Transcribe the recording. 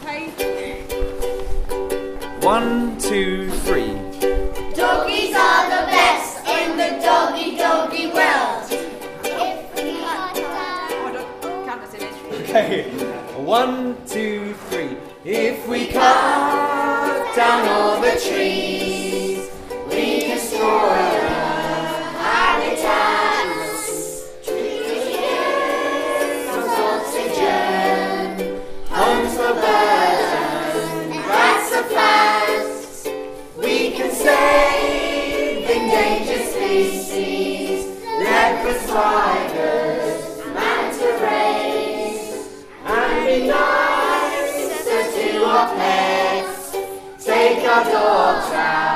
1, 2, 3. Doggies are the best in the doggy world. Okay, 1, 2, 3. If we cut down all the trees, we destroy habitats. Trees give oxygen, homes for birds and rats are fast. We can save endangered species, leopards, tigers, manta rays, and be nice to our pets. Take our dogs out.